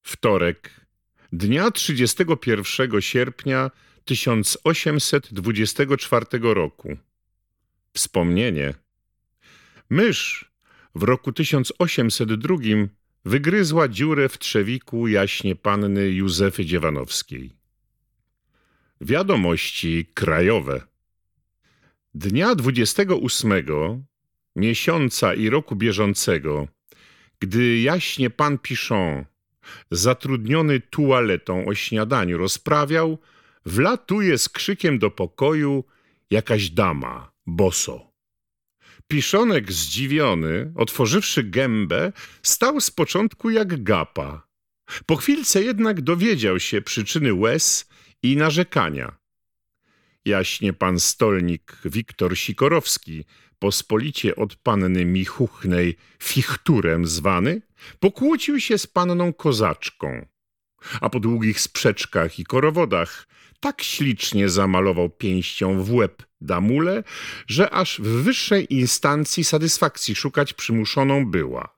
Wtorek, dnia 31 sierpnia 1824 roku. Wspomnienie. Mysz w roku 1802 wygryzła dziurę w trzewiku jaśnie panny Józefy Dziewanowskiej. Wiadomości krajowe. Dnia 28 miesiąca i roku bieżącego, gdy jaśnie pan Pichon, zatrudniony tualetą o śniadaniu rozprawiał, wlatuje z krzykiem do pokoju jakaś dama, boso. Piszonek zdziwiony, otworzywszy gębę, stał z początku jak gapa. Po chwilce jednak dowiedział się przyczyny łez i narzekania. Jaśnie pan stolnik Wiktor Sikorowski, pospolicie od panny Michuchnej Fichturem zwany, pokłócił się z panną Kozaczką, a po długich sprzeczkach i korowodach tak ślicznie zamalował pięścią w łeb damulę, że aż w wyższej instancji satysfakcji szukać przymuszoną była.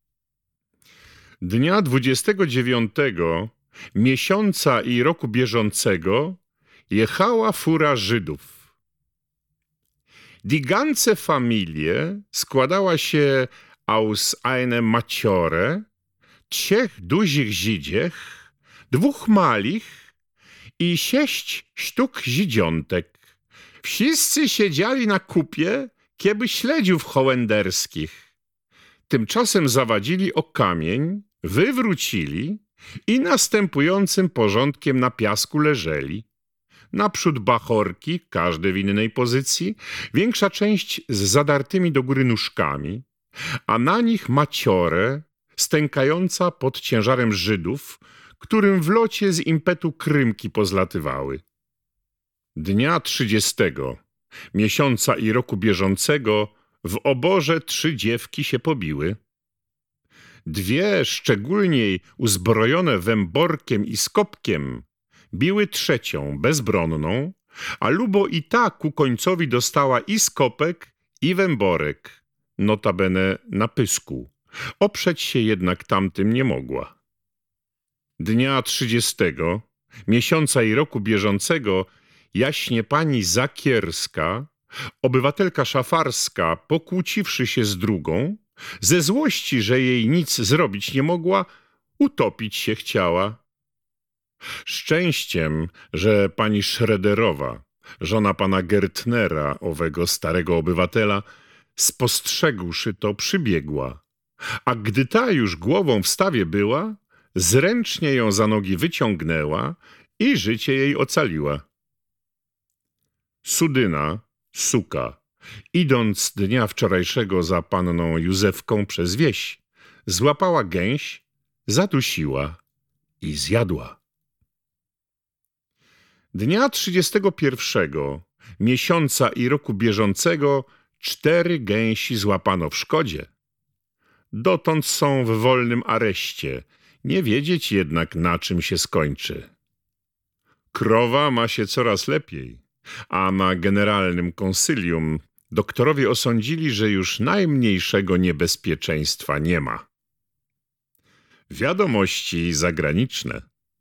Dnia 29 miesiąca i roku bieżącego jechała fura Żydów. Die ganze Familie składała się aus einem Maciore, 3 dużych Żydziech, 2 malich i 6 sztuk Żydziątek. Wszyscy siedzieli na kupie, kieby śledziów holenderskich. Tymczasem zawadzili o kamień, wywrócili i następującym porządkiem na piasku leżeli. Naprzód bachorki, każde w innej pozycji, większa część z zadartymi do góry nóżkami, a na nich maciore, stękająca pod ciężarem Żydów, którym w locie z impetu krymki pozlatywały. Dnia 30 miesiąca i roku bieżącego w oborze 3 dziewki się pobiły. 2 szczególniej uzbrojone węborkiem i skopkiem biły 3 bezbronną, a lubo i ta ku końcowi dostała i skopek, i węborek, notabene na pysku. Oprzeć się jednak tamtym nie mogła. Dnia 30 miesiąca i roku bieżącego jaśnie pani Zakierska, obywatelka szafarska, pokłóciwszy się z drugą, ze złości, że jej nic zrobić nie mogła, utopić się chciała. Szczęściem, że pani Szrederowa, żona pana Gertnera, owego starego obywatela, spostrzegłszy to, przybiegła, a gdy ta już głową w stawie była, zręcznie ją za nogi wyciągnęła i życie jej ocaliła. Sudyna, suka, idąc dnia wczorajszego za panną Józefką przez wieś, złapała gęś, zadusiła i zjadła. Dnia 31 miesiąca i roku bieżącego 4 gęsi złapano w szkodzie. Dotąd są w wolnym areszcie, nie wiedzieć jednak, na czym się skończy. Krowa ma się coraz lepiej, a na generalnym konsylium doktorowie osądzili, że już najmniejszego niebezpieczeństwa nie ma. Wiadomości zagraniczne.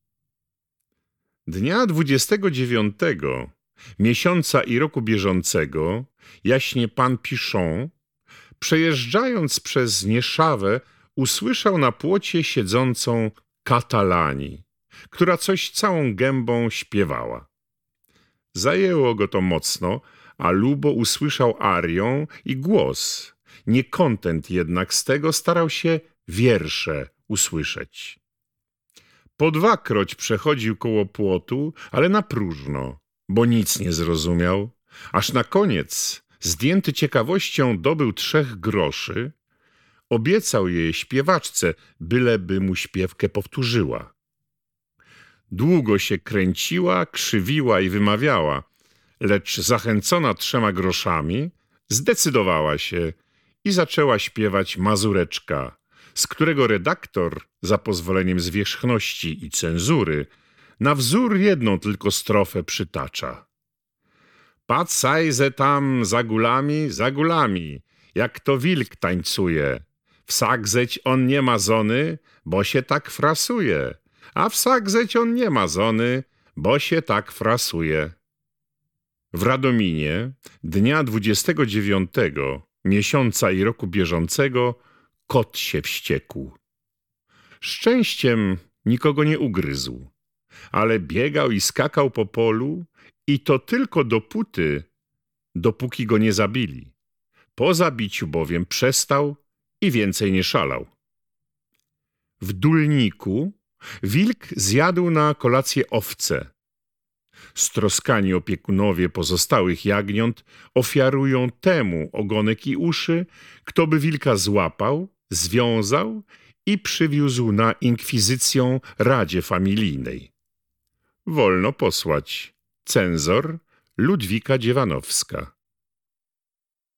Dnia 29 miesiąca i roku bieżącego jaśnie pan Pichon, przejeżdżając przez Nieszawę, usłyszał na płocie siedzącą Katalani, która coś całą gębą śpiewała. Zajęło go to mocno, a lubo usłyszał arię i głos. Niekontent jednak z tego starał się wiersze usłyszeć. Po 2-kroć przechodził koło płotu, ale na próżno, bo nic nie zrozumiał, aż na koniec, zdjęty ciekawością, dobył 3 groszy, obiecał je śpiewaczce, byleby mu śpiewkę powtórzyła. Długo się kręciła, krzywiła i wymawiała, lecz zachęcona 3 groszami zdecydowała się i zaczęła śpiewać mazureczka, z którego redaktor, za pozwoleniem zwierzchności i cenzury, na wzór jedną tylko strofę przytacza. Patrzajże tam za gulami, jak to wilk tańcuje. Wsagzeć on nie ma zony, bo się tak frasuje. a w Sagzeć on nie ma żony, bo się tak frasuje. W Radominie dnia 29 miesiąca i roku bieżącego kot się wściekł. Szczęściem nikogo nie ugryzł, ale biegał i skakał po polu i to tylko dopóki go nie zabili. Po zabiciu bowiem przestał i więcej nie szalał. W Dulniku wilk zjadł na kolację owce. Stroskani opiekunowie pozostałych jagniąt ofiarują temu ogonek i uszy, kto by wilka złapał, związał i przywiózł na inkwizycję Radzie Familijnej. Wolno posłać. Cenzor Ludwika Dziewanowska.